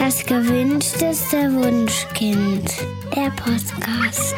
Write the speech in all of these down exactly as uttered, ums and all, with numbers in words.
Das gewünschteste Wunschkind, der Podcast.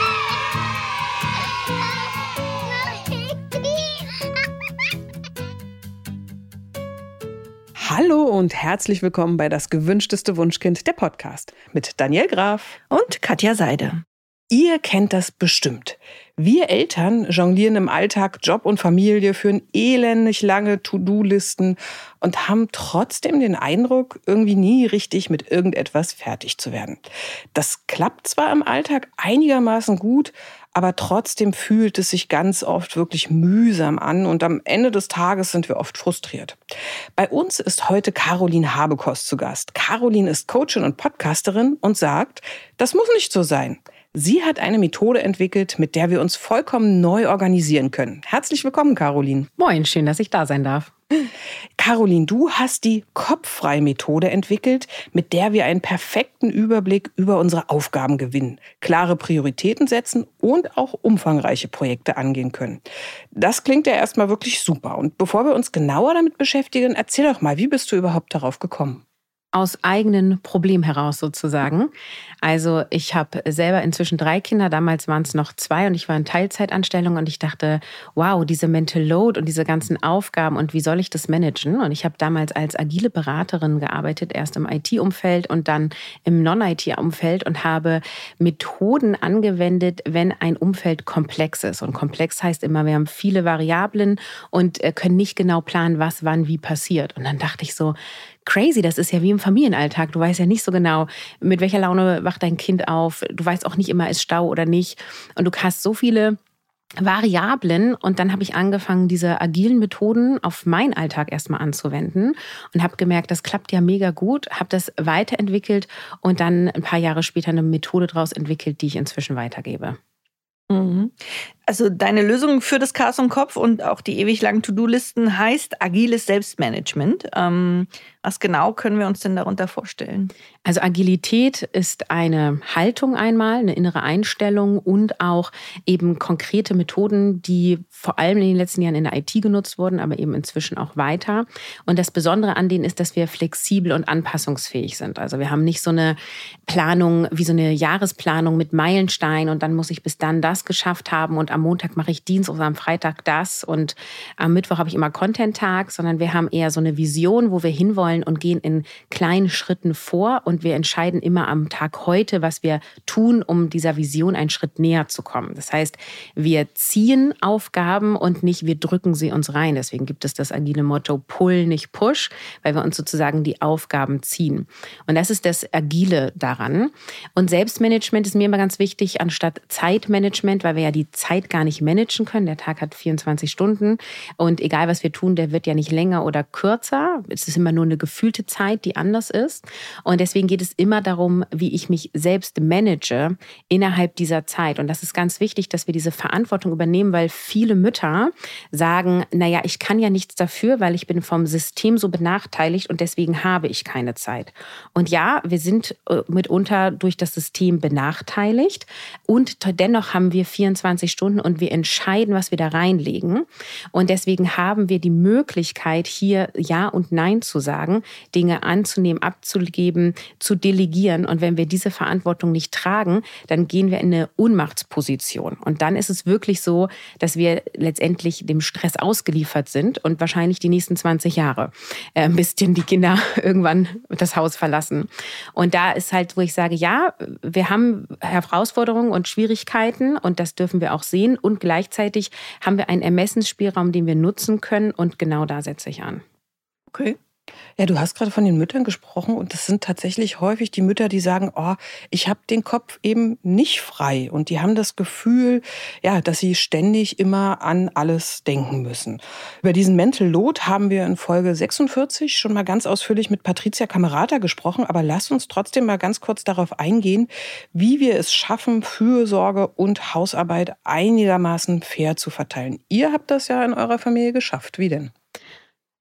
Hallo und herzlich willkommen bei Das gewünschteste Wunschkind, der Podcast mit Daniel Graf und Katja Seide. Ihr kennt das bestimmt. Wir Eltern jonglieren im Alltag Job und Familie, führen elendig lange To-Do-Listen und haben trotzdem den Eindruck, irgendwie nie richtig mit irgendetwas fertig zu werden. Das klappt zwar im Alltag einigermaßen gut, aber trotzdem fühlt es sich ganz oft wirklich mühsam an und am Ende des Tages sind wir oft frustriert. Bei uns ist heute Caroline Habekost zu Gast. Caroline ist Coachin und Podcasterin und sagt, das muss nicht so sein. Sie hat eine Methode entwickelt, mit der wir uns vollkommen neu organisieren können. Herzlich willkommen, Caroline. Moin, schön, dass ich da sein darf. Caroline, du hast die Kopffrei-Methode entwickelt, mit der wir einen perfekten Überblick über unsere Aufgaben gewinnen, klare Prioritäten setzen und auch umfangreiche Projekte angehen können. Das klingt ja erstmal wirklich super. Und bevor wir uns genauer damit beschäftigen, erzähl doch mal, wie bist du überhaupt darauf gekommen? Aus eigenen Problem heraus sozusagen. Also ich habe selber inzwischen drei Kinder, damals waren es noch zwei und ich war in Teilzeitanstellung und ich dachte, wow, diese Mental Load und diese ganzen Aufgaben und wie soll ich das managen? Und ich habe damals als agile Beraterin gearbeitet, erst im I T-Umfeld und dann im Non-I T-Umfeld und habe Methoden angewendet, wenn ein Umfeld komplex ist. Und komplex heißt immer, wir haben viele Variablen und können nicht genau planen, was wann wie passiert. Und dann dachte ich so, crazy, das ist ja wie im Familienalltag. Du weißt ja nicht so genau, mit welcher Laune wacht dein Kind auf. Du weißt auch nicht immer, ist Stau oder nicht. Und du hast so viele Variablen. Und dann habe ich angefangen, diese agilen Methoden auf meinen Alltag erstmal anzuwenden und habe gemerkt, das klappt ja mega gut, habe das weiterentwickelt und dann ein paar Jahre später eine Methode daraus entwickelt, die ich inzwischen weitergebe. Mhm. Also deine Lösung für das Chaos im Kopf und auch die ewig langen To-Do-Listen heißt agiles Selbstmanagement. Ähm, was genau können wir uns denn darunter vorstellen? Also Agilität ist eine Haltung einmal, eine innere Einstellung und auch eben konkrete Methoden, die vor allem in den letzten Jahren in der I T genutzt wurden, aber eben inzwischen auch weiter. Und das Besondere an denen ist, dass wir flexibel und anpassungsfähig sind. Also wir haben nicht so eine Planung wie so eine Jahresplanung mit Meilenstein und dann muss ich bis dann das geschafft haben und am Montag mache ich Dienst oder am Freitag das und am Mittwoch habe ich immer Content-Tag, sondern wir haben eher so eine Vision, wo wir hinwollen und gehen in kleinen Schritten vor und wir entscheiden immer am Tag heute, was wir tun, um dieser Vision einen Schritt näher zu kommen. Das heißt, wir ziehen Aufgaben und nicht wir drücken sie uns rein. Deswegen gibt es das agile Motto Pull, nicht Push, weil wir uns sozusagen die Aufgaben ziehen. Und das ist das Agile daran. Und Selbstmanagement ist mir immer ganz wichtig, anstatt Zeitmanagement, weil wir ja die Zeit gar nicht managen können. Der Tag hat vierundzwanzig Stunden und egal, was wir tun, der wird ja nicht länger oder kürzer. Es ist immer nur eine gefühlte Zeit, die anders ist. Und deswegen geht es immer darum, wie ich mich selbst manage innerhalb dieser Zeit. Und das ist ganz wichtig, dass wir diese Verantwortung übernehmen, weil viele Mütter sagen, naja, ich kann ja nichts dafür, weil ich bin vom System so benachteiligt und deswegen habe ich keine Zeit. Und ja, wir sind mitunter durch das System benachteiligt und dennoch haben wir vierundzwanzig Stunden und wir entscheiden, was wir da reinlegen. Und deswegen haben wir die Möglichkeit, hier Ja und Nein zu sagen, Dinge anzunehmen, abzugeben, zu delegieren. Und wenn wir diese Verantwortung nicht tragen, dann gehen wir in eine Ohnmachtsposition. Und dann ist es wirklich so, dass wir letztendlich dem Stress ausgeliefert sind und wahrscheinlich die nächsten zwanzig Jahre, äh, bis denn die Kinder irgendwann das Haus verlassen. Und da ist halt, wo ich sage, ja, wir haben Herausforderungen und Schwierigkeiten und das dürfen wir auch sehen. Und gleichzeitig haben wir einen Ermessensspielraum, den wir nutzen können. Und genau da setze ich an. Okay. Ja, du hast gerade von den Müttern gesprochen und das sind tatsächlich häufig die Mütter, die sagen, oh, ich habe den Kopf eben nicht frei und die haben das Gefühl, ja, dass sie ständig immer an alles denken müssen. Über diesen Mental Load haben wir in Folge sechsundvierzig schon mal ganz ausführlich mit Patricia Camerata gesprochen, aber lass uns trotzdem mal ganz kurz darauf eingehen, wie wir es schaffen, Fürsorge und Hausarbeit einigermaßen fair zu verteilen. Ihr habt das ja in eurer Familie geschafft. Wie denn?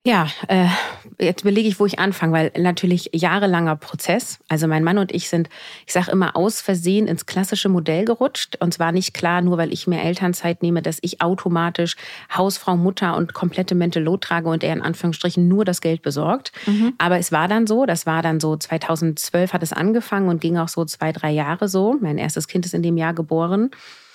Ja, äh, jetzt überlege ich, wo ich anfange, weil natürlich jahrelanger Prozess. Also mein Mann und ich sind, ich sage immer, aus Versehen ins klassische Modell gerutscht. Und zwar nicht klar, nur weil ich mir Elternzeit nehme, dass ich automatisch Hausfrau, Mutter und komplette Mental Load trage und er in Anführungsstrichen nur das Geld besorgt. Mhm. Aber es war dann so, das war dann so zweitausendzwölf hat es angefangen und ging auch so zwei, drei Jahre so. Mein erstes Kind ist in dem Jahr geboren.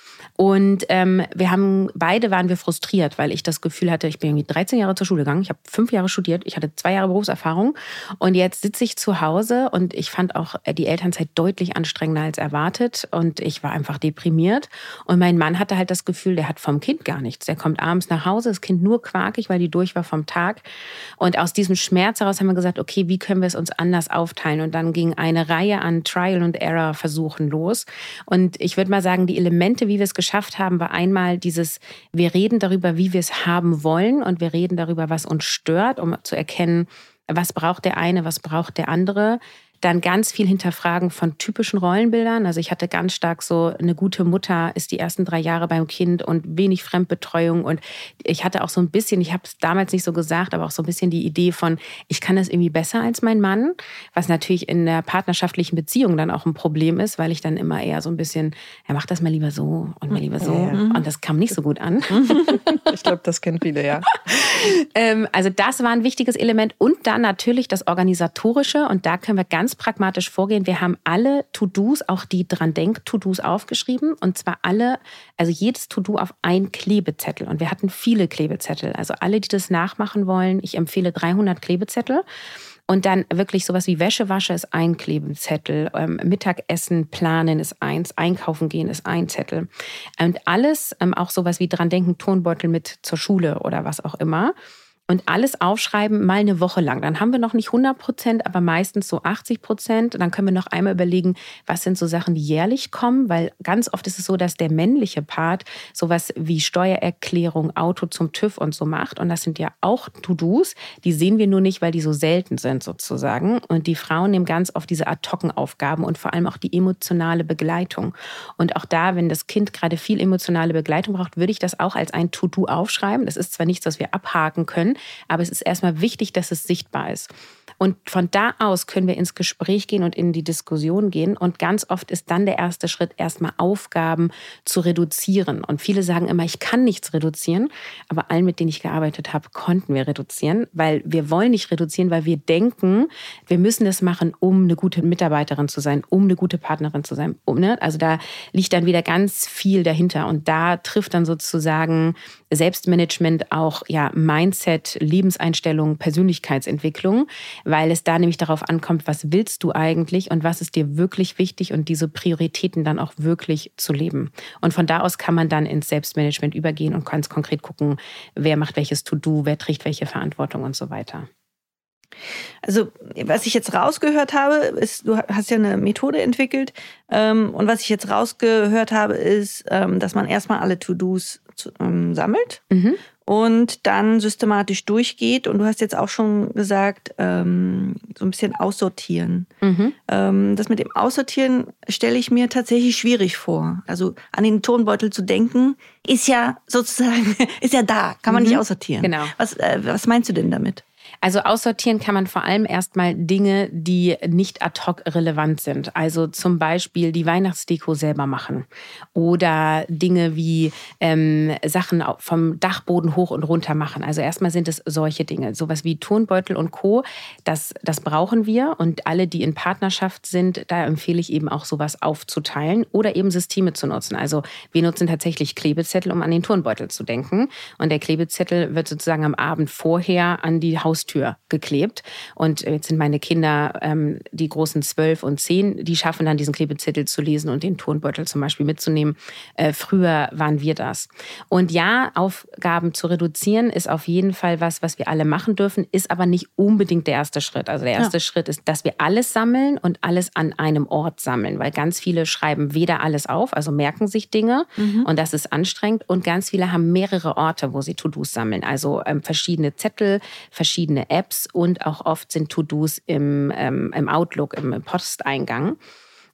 Und ähm, wir haben, beide waren wir frustriert, weil ich das Gefühl hatte, ich bin irgendwie dreizehn Jahre zur Schule gegangen, ich habe fünf Jahre studiert, ich hatte zwei Jahre Berufserfahrung und jetzt sitze ich zu Hause und ich fand auch die Elternzeit deutlich anstrengender als erwartet und ich war einfach deprimiert und mein Mann hatte halt das Gefühl, der hat vom Kind gar nichts. Der kommt abends nach Hause, das Kind nur quakig, weil die durch war vom Tag und aus diesem Schmerz heraus haben wir gesagt, okay, wie können wir es uns anders aufteilen und dann ging eine Reihe an Trial and Error Versuchen los und ich würde mal sagen, die Elemente, wie wir es geschafft haben, war einmal dieses, wir reden darüber, wie wir es haben wollen und wir reden darüber, was uns stört, um zu erkennen, was braucht der eine, was braucht der andere. Dann ganz viel Hinterfragen von typischen Rollenbildern. Also ich hatte ganz stark so, eine gute Mutter ist die ersten drei Jahre beim Kind und wenig Fremdbetreuung. Und ich hatte auch so ein bisschen, ich habe es damals nicht so gesagt, aber auch so ein bisschen die Idee von, ich kann das irgendwie besser als mein Mann. Was natürlich in der partnerschaftlichen Beziehung dann auch ein Problem ist, weil ich dann immer eher so ein bisschen, er macht das mal lieber so und mal lieber so. Ja. Und das kam nicht so gut an. Ich glaube, das kennt viele, ja. ähm, also das war ein wichtiges Element. Und dann natürlich das Organisatorische. Und da können wir ganz pragmatisch vorgehen. Wir haben alle To-Dos, auch die Dran-Denk-To-Dos aufgeschrieben. Und zwar alle, also jedes To-Do auf ein Klebezettel. Und wir hatten viele Klebezettel. Also alle, die das nachmachen wollen, ich empfehle dreihundert Klebezettel. Und dann wirklich sowas wie Wäschewasche ist ein Klebezettel, ähm, Mittagessen planen ist eins, einkaufen gehen ist ein Zettel. Und alles, ähm, auch sowas wie dran denken, Turnbeutel mit zur Schule oder was auch immer. Und alles aufschreiben, mal eine Woche lang. Dann haben wir noch nicht hundert Prozent, aber meistens so achtzig Prozent. Und dann können wir noch einmal überlegen, was sind so Sachen, die jährlich kommen. Weil ganz oft ist es so, dass der männliche Part sowas wie Steuererklärung, Auto zum TÜV und so macht. Und das sind ja auch To-Dos. Die sehen wir nur nicht, weil die so selten sind sozusagen. Und die Frauen nehmen ganz oft diese Ad-hoc-Aufgaben und vor allem auch die emotionale Begleitung. Und auch da, wenn das Kind gerade viel emotionale Begleitung braucht, würde ich das auch als ein To-Do aufschreiben. Das ist zwar nichts, was wir abhaken können, aber es ist erstmal wichtig, dass es sichtbar ist. Und von da aus können wir ins Gespräch gehen und in die Diskussion gehen. Und ganz oft ist dann der erste Schritt, erstmal Aufgaben zu reduzieren. Und viele sagen immer, ich kann nichts reduzieren. Aber allen, mit denen ich gearbeitet habe, konnten wir reduzieren. Weil wir wollen nicht reduzieren, weil wir denken, wir müssen das machen, um eine gute Mitarbeiterin zu sein, um eine gute Partnerin zu sein. Um, ne? Also da liegt dann wieder ganz viel dahinter. Und da trifft dann sozusagen Selbstmanagement auch ja, Mindset, Lebenseinstellung, Persönlichkeitsentwicklung, weil es da nämlich darauf ankommt, was willst du eigentlich und was ist dir wirklich wichtig und diese Prioritäten dann auch wirklich zu leben. Und von da aus kann man dann ins Selbstmanagement übergehen und ganz konkret gucken, wer macht welches To-Do, wer trägt welche Verantwortung und so weiter. Also was ich jetzt rausgehört habe, ist, du hast ja eine Methode entwickelt ähm, und was ich jetzt rausgehört habe, ist, ähm, dass man erstmal alle To-Dos ähm, sammelt mhm. und dann systematisch durchgeht. Und du hast jetzt auch schon gesagt, ähm, so ein bisschen aussortieren. Mhm. Ähm, das mit dem Aussortieren stelle ich mir tatsächlich schwierig vor. Also an den Turnbeutel zu denken, ist ja sozusagen, ist ja da, kann man mhm. nicht aussortieren. Genau. Was, äh, was meinst du denn damit? Also aussortieren kann man vor allem erstmal Dinge, die nicht ad hoc relevant sind. Also zum Beispiel die Weihnachtsdeko selber machen oder Dinge wie ähm, Sachen vom Dachboden hoch und runter machen. Also erstmal sind es solche Dinge, sowas wie Turnbeutel und Co. Das, das brauchen wir und alle, die in Partnerschaft sind, da empfehle ich eben auch sowas aufzuteilen oder eben Systeme zu nutzen. Also wir nutzen tatsächlich Klebezettel, um an den Turnbeutel zu denken und der Klebezettel wird sozusagen am Abend vorher an die Haustür geklebt. Und jetzt sind meine Kinder, ähm, die großen zwölf und zehn, die schaffen dann diesen Klebezettel zu lesen und den Turnbeutel zum Beispiel mitzunehmen. Äh, früher waren wir das. Und ja, Aufgaben zu reduzieren ist auf jeden Fall was, was wir alle machen dürfen, ist aber nicht unbedingt der erste Schritt. Also der erste ja. Schritt ist, dass wir alles sammeln und alles an einem Ort sammeln, weil ganz viele schreiben weder alles auf, also merken sich Dinge mhm. und das ist anstrengend und ganz viele haben mehrere Orte, wo sie To-Dos sammeln, also ähm, verschiedene Zettel, verschiedene Apps und auch oft sind To-Dos im, ähm, im Outlook, im Posteingang.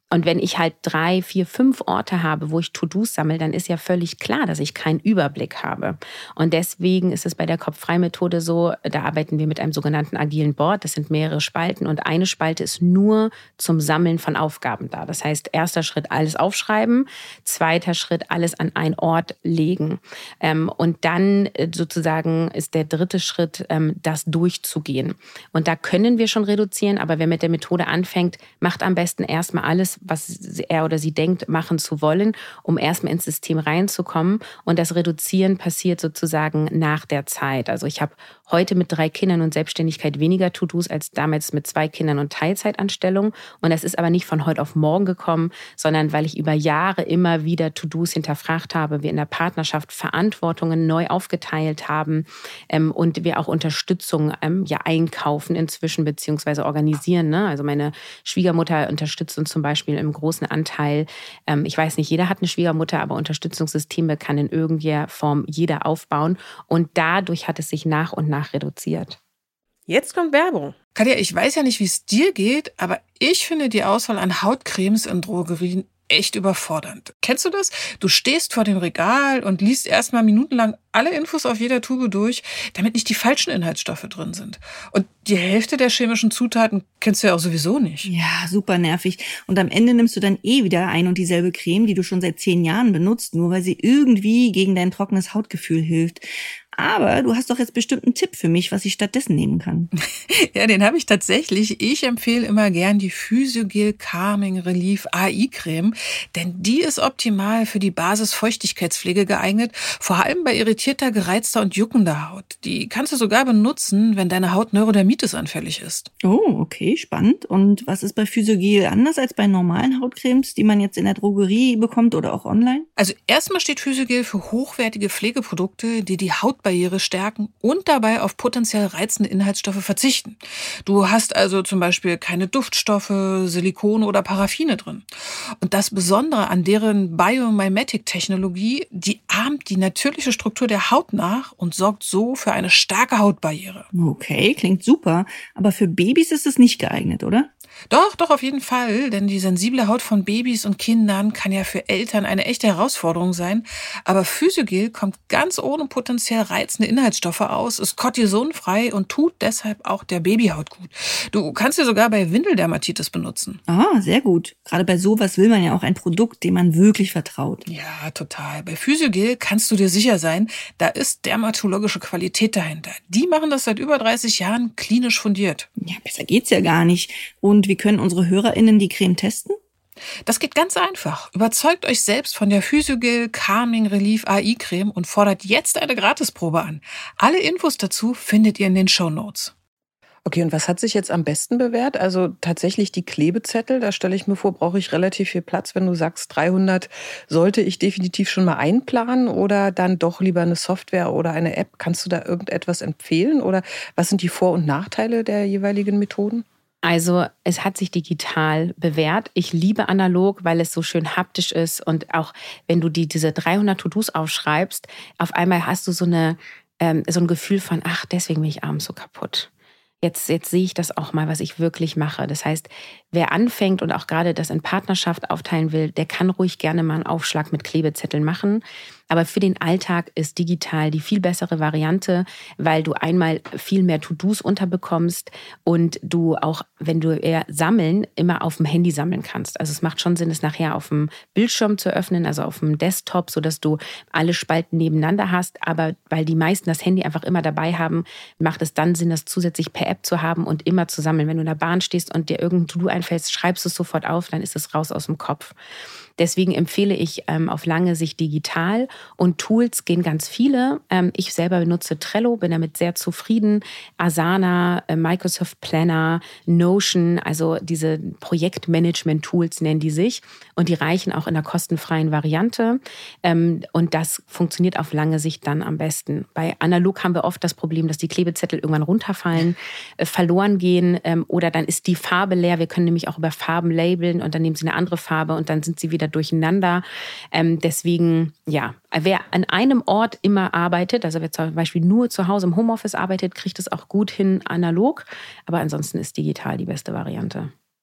Und wenn ich halt drei, vier, fünf Orte habe, wo ich To-Dos sammle, dann ist ja völlig klar, dass ich keinen Überblick habe. Und deswegen ist es bei der Kopffrei-Methode so, da arbeiten wir mit einem sogenannten agilen Board. Das sind mehrere Spalten und eine Spalte ist nur zum Sammeln von Aufgaben da. Das heißt, erster Schritt alles aufschreiben, zweiter Schritt alles an einen Ort legen. Und dann sozusagen ist der dritte Schritt, das durchzugehen. Und da können wir schon reduzieren, aber wer mit der Methode anfängt, macht am besten erstmal alles, was er oder sie denkt, machen zu wollen, um erstmal ins System reinzukommen. Und das Reduzieren passiert sozusagen nach der Zeit. Also ich habe heute mit drei Kindern und Selbstständigkeit weniger To-Dos als damals mit zwei Kindern und Teilzeitanstellung. Und das ist aber nicht von heute auf morgen gekommen, sondern weil ich über Jahre immer wieder To-Dos hinterfragt habe, wir in der Partnerschaft Verantwortungen neu aufgeteilt haben ähm, und wir auch Unterstützung ähm, ja einkaufen inzwischen beziehungsweise organisieren. Ne? Also meine Schwiegermutter unterstützt uns zum Beispiel im großen Anteil. Ähm, ich weiß nicht, jeder hat eine Schwiegermutter, aber Unterstützungssysteme kann in irgendeiner Form jeder aufbauen. Und dadurch hat es sich nach und nach reduziert. Jetzt kommt Werbung. Katja, ich weiß ja nicht, wie es dir geht, aber ich finde die Auswahl an Hautcremes in Drogerien echt überfordernd. Kennst du das? Du stehst vor dem Regal und liest erstmal minutenlang alle Infos auf jeder Tube durch, damit nicht die falschen Inhaltsstoffe drin sind. Und die Hälfte der chemischen Zutaten kennst du ja auch sowieso nicht. Ja, super nervig. Und am Ende nimmst du dann eh wieder ein und dieselbe Creme, die du schon seit zehn Jahren benutzt, nur weil sie irgendwie gegen dein trockenes Hautgefühl hilft. Aber du hast doch jetzt bestimmt einen Tipp für mich, was ich stattdessen nehmen kann. Ja, den habe ich tatsächlich. Ich empfehle immer gern die Physiogel Calming Relief A I-Creme, denn die ist optimal für die Basis-Feuchtigkeitspflege geeignet, vor allem bei irritierter, gereizter und juckender Haut. Die kannst du sogar benutzen, wenn deine Haut Neurodermitis anfällig ist. Oh, okay, spannend. Und was ist bei Physiogel anders als bei normalen Hautcremes, die man jetzt in der Drogerie bekommt oder auch online? Also erstmal steht Physiogel für hochwertige Pflegeprodukte, die die Haut Barriere stärken und dabei auf potenziell reizende Inhaltsstoffe verzichten. Du hast also zum Beispiel keine Duftstoffe, Silikone oder Paraffine drin. Und das Besondere an deren Biomimetic-Technologie, die ahmt die natürliche Struktur der Haut nach und sorgt so für eine starke Hautbarriere. Okay, klingt super. Aber für Babys ist es nicht geeignet, oder? Doch, doch, auf jeden Fall, denn die sensible Haut von Babys und Kindern kann ja für Eltern eine echte Herausforderung sein. Aber Physiogel kommt ganz ohne potenziell reizende Inhaltsstoffe aus, ist kortisonfrei und tut deshalb auch der Babyhaut gut. Du kannst sie sogar bei Windeldermatitis benutzen. Ah, sehr gut. Gerade bei sowas will man ja auch ein Produkt, dem man wirklich vertraut. Ja, total. Bei Physiogel kannst du dir sicher sein, da ist dermatologische Qualität dahinter. Die machen das seit über dreißig Jahren klinisch fundiert. Ja, besser geht's ja gar nicht. Und wie können unsere HörerInnen die Creme testen? Das geht ganz einfach. Überzeugt euch selbst von der Physiogel Calming Relief A I-Creme und fordert jetzt eine Gratisprobe an. Alle Infos dazu findet ihr in den Shownotes. Okay, und was hat sich jetzt am besten bewährt? Also tatsächlich die Klebezettel, da stelle ich mir vor, brauche ich relativ viel Platz. Wenn du sagst, dreihundert sollte ich definitiv schon mal einplanen oder dann doch lieber eine Software oder eine App. Kannst du da irgendetwas empfehlen oder was sind die Vor- und Nachteile der jeweiligen Methoden? Also es hat sich digital bewährt. Ich liebe analog, weil es so schön haptisch ist. Und auch wenn du die, diese dreihundert To-Dos aufschreibst, auf einmal hast du so, eine, ähm, so ein Gefühl von, ach, deswegen bin ich abends so kaputt. Jetzt, jetzt sehe ich das auch mal, was ich wirklich mache. Das heißt, wer anfängt und auch gerade das in Partnerschaft aufteilen will, der kann ruhig gerne mal einen Aufschlag mit Klebezetteln machen. Aber für den Alltag ist digital die viel bessere Variante, weil du einmal viel mehr To-Dos unterbekommst und du auch, wenn du eher sammeln, immer auf dem Handy sammeln kannst. Also es macht schon Sinn, es nachher auf dem Bildschirm zu öffnen, also auf dem Desktop, sodass du alle Spalten nebeneinander hast. Aber weil die meisten das Handy einfach immer dabei haben, macht es dann Sinn, das zusätzlich per App zu haben und immer zu sammeln. Wenn du in der Bahn stehst und dir irgendein To-Do einfällt, schreibst du es sofort auf, dann ist es raus aus dem Kopf. Deswegen empfehle ich ähm, auf lange Sicht digital und Tools gehen ganz viele. Ähm, ich selber benutze Trello, bin damit sehr zufrieden. Asana, äh, Microsoft Planner, Notion, also diese Projektmanagement-Tools nennen die sich und die reichen auch in der kostenfreien Variante ähm, und das funktioniert auf lange Sicht dann am besten. Bei analog haben wir oft das Problem, dass die Klebezettel irgendwann runterfallen, äh, verloren gehen ähm, oder dann ist die Farbe leer. Wir können nämlich auch über Farben labeln und dann nehmen sie eine andere Farbe und dann sind sie wieder durcheinander. Ähm, deswegen, ja, wer an einem Ort immer arbeitet, also wer zum Beispiel nur zu Hause im Homeoffice arbeitet, kriegt es auch gut hin analog. Aber ansonsten ist digital die beste Variante.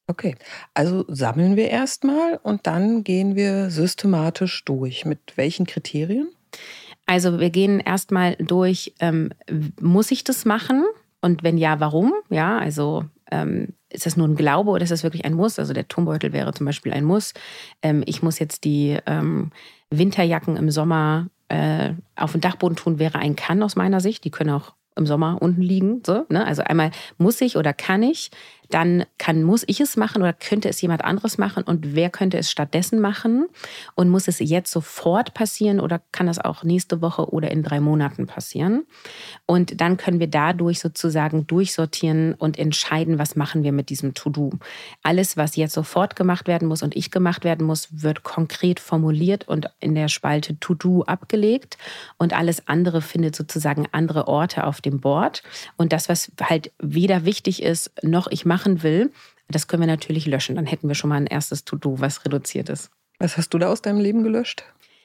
Okay, also sammeln wir erstmal und dann gehen wir systematisch durch. Mit welchen Kriterien? Also wir gehen erstmal durch, ähm, muss ich das machen? Und wenn ja, warum? Ja, also ähm, ist das nur ein Glaube oder ist das wirklich ein Muss? Also der Turmbeutel wäre zum Beispiel ein Muss. Ähm, ich muss jetzt die ähm, Winterjacken im Sommer äh, auf den Dachboden tun, wäre ein Kann aus meiner Sicht. Die können auch im Sommer unten liegen. So, ne? Also einmal muss ich oder kann ich, dann kann, muss ich es machen oder könnte es jemand anderes machen und wer könnte es stattdessen machen und muss es jetzt sofort passieren oder kann das auch nächste Woche oder in drei Monaten passieren. Und dann können wir dadurch sozusagen durchsortieren und entscheiden, was machen wir mit diesem To-Do. Alles, was jetzt sofort gemacht werden muss und ich gemacht werden muss, wird konkret formuliert und in der Spalte To-Do abgelegt und alles andere findet sozusagen andere Orte auf dem Board. Und das, was halt weder wichtig ist, noch ich mache machen will, das können wir natürlich löschen. Dann hätten wir schon mal ein erstes To-Do, was reduziert ist. Was hast du da aus deinem Leben gelöscht?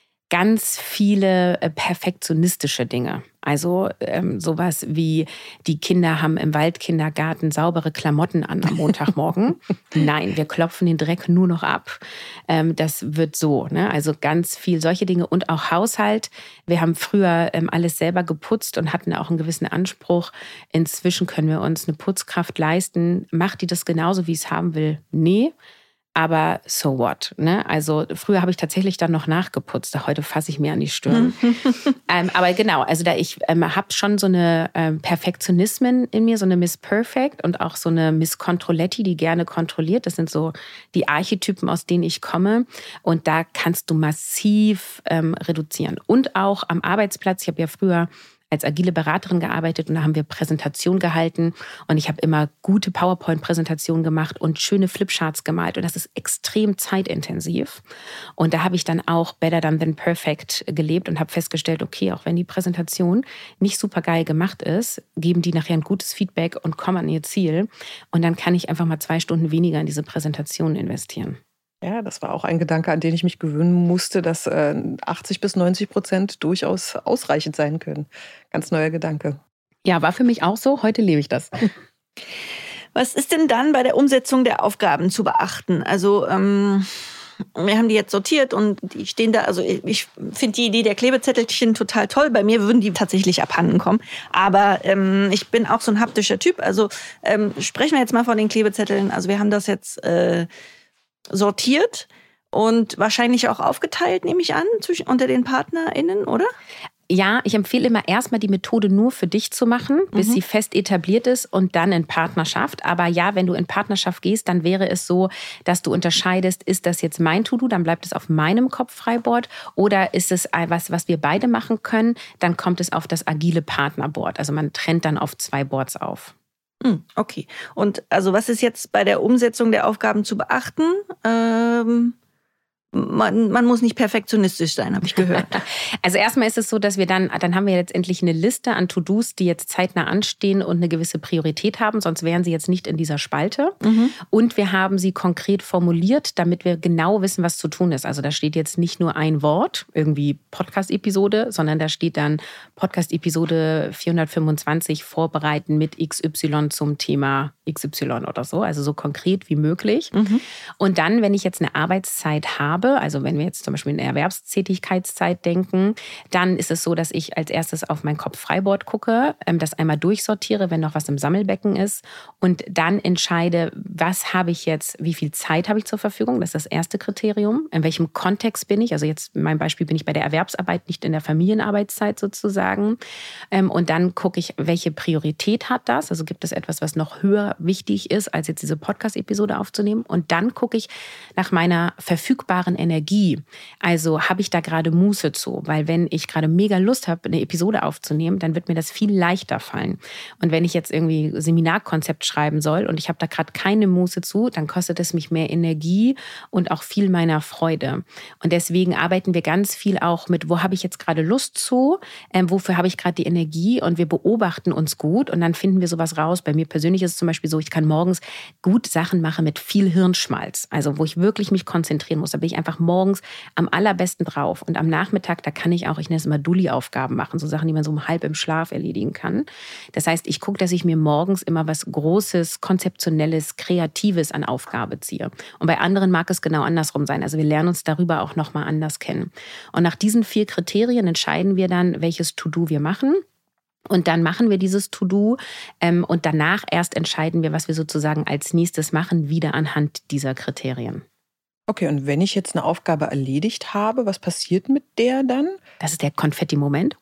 Ganz viele äh, perfektionistische Dinge. Also ähm, sowas wie, die Kinder haben im Waldkindergarten saubere Klamotten an am Montagmorgen. Nein, wir klopfen den Dreck nur noch ab. Ähm, das wird so. Ne? Also ganz viel solche Dinge und auch Haushalt. Wir haben früher ähm, alles selber geputzt und hatten auch einen gewissen Anspruch. Inzwischen können wir uns eine Putzkraft leisten. Macht die das genauso, wie es haben will? Nee. Aber so what? Ne? Also früher habe ich tatsächlich dann noch nachgeputzt. Heute fasse ich mir an die Stirn. ähm, aber genau, also da ich ähm, habe schon so eine ähm, Perfektionismen in mir, so eine Miss Perfect und auch so eine Miss Controletti, die gerne kontrolliert. Das sind so die Archetypen, aus denen ich komme. Und da kannst du massiv ähm, reduzieren. Und auch am Arbeitsplatz. Ich habe ja früher als agile Beraterin gearbeitet und da haben wir Präsentationen gehalten und ich habe immer gute PowerPoint-Präsentationen gemacht und schöne Flipcharts gemalt und das ist extrem zeitintensiv. Und da habe ich dann auch Better Than Than Perfect gelebt und habe festgestellt, okay, auch wenn die Präsentation nicht super geil gemacht ist, geben die nachher ein gutes Feedback und kommen an ihr Ziel und dann kann ich einfach mal zwei Stunden weniger in diese Präsentation investieren. Ja, das war auch ein Gedanke, an den ich mich gewöhnen musste, dass äh, achtzig bis neunzig Prozent durchaus ausreichend sein können. Ganz neuer Gedanke. Ja, war für mich auch so. Heute lebe ich das. Was ist denn dann bei der Umsetzung der Aufgaben zu beachten? Also ähm, wir haben die jetzt sortiert und die stehen da. Also ich, ich finde die Idee der Klebezettelchen total toll. Bei mir würden die tatsächlich abhanden kommen. Aber ähm, ich bin auch so ein haptischer Typ. Also ähm, sprechen wir jetzt mal von den Klebezetteln. Also wir haben das jetzt äh, sortiert und wahrscheinlich auch aufgeteilt, nehme ich an, zwischen, unter den PartnerInnen, oder? Ja, ich empfehle immer erstmal die Methode nur für dich zu machen, bis mhm. sie fest etabliert ist und dann in Partnerschaft. Aber ja, wenn du in Partnerschaft gehst, dann wäre es so, dass du unterscheidest, ist das jetzt mein To-Do, dann bleibt es auf meinem Kopffreiboard oder ist es was, was wir beide machen können, dann kommt es auf das agile Partnerboard. Also man trennt dann auf zwei Boards auf. Okay. Und also was ist jetzt bei der Umsetzung der Aufgaben zu beachten? Ähm, man, man muss nicht perfektionistisch sein, habe ich gehört. Also erstmal ist es so, dass wir dann, dann haben wir letztendlich eine Liste an To-Dos, die jetzt zeitnah anstehen und eine gewisse Priorität haben, sonst wären sie jetzt nicht in dieser Spalte. Mhm. Und wir haben sie konkret formuliert, damit wir genau wissen, was zu tun ist. Also da steht jetzt nicht nur ein Wort, irgendwie Podcast-Episode, sondern da steht dann Podcast-Episode vierhundertfünfundzwanzig vorbereiten mit X Y zum Thema X Y oder so, also so konkret wie möglich. Mhm. Und dann, wenn ich jetzt eine Arbeitszeit habe, also wenn wir jetzt zum Beispiel in Erwerbstätigkeitszeit denken, dann ist es so, dass ich als erstes auf mein Kopffreiboard gucke, das einmal durchsortiere, wenn noch was im Sammelbecken ist und dann entscheide, was habe ich jetzt, wie viel Zeit habe ich zur Verfügung, das ist das erste Kriterium, in welchem Kontext bin ich, also jetzt in meinem Beispiel bin ich bei der Erwerbsarbeit, nicht in der Familienarbeitszeit sozusagen und dann gucke ich, welche Priorität hat das, also gibt es etwas, was noch höher wichtig ist, als jetzt diese Podcast-Episode aufzunehmen und dann gucke ich nach meiner verfügbaren Energie. Also habe ich da gerade Muße zu? Weil wenn ich gerade mega Lust habe, eine Episode aufzunehmen, dann wird mir das viel leichter fallen. Und wenn ich jetzt irgendwie Seminarkonzept schreiben soll und ich habe da gerade keine Muße zu, dann kostet es mich mehr Energie und auch viel meiner Freude. Und deswegen arbeiten wir ganz viel auch mit, wo habe ich jetzt gerade Lust zu? Ähm, wofür habe ich gerade die Energie? Und wir beobachten uns gut und dann finden wir sowas raus. Bei mir persönlich ist es zum Beispiel so, ich kann morgens gut Sachen machen mit viel Hirnschmalz. Also wo ich wirklich mich konzentrieren muss. Da bin ich einfach morgens am allerbesten drauf. Und am Nachmittag, da kann ich auch, ich nenne es immer Dulli-Aufgaben machen, so Sachen, die man so um halb im Schlaf erledigen kann. Das heißt, ich gucke, dass ich mir morgens immer was Großes, Konzeptionelles, Kreatives an Aufgabe ziehe. Und bei anderen mag es genau andersrum sein. Also wir lernen uns darüber auch nochmal anders kennen. Und nach diesen vier Kriterien entscheiden wir dann, welches To-Do wir machen. Und dann machen wir dieses To-Do ähm, und danach erst entscheiden wir, was wir sozusagen als nächstes machen, wieder anhand dieser Kriterien. Okay, und wenn ich jetzt eine Aufgabe erledigt habe, was passiert mit der dann? Das ist der Konfetti-Moment.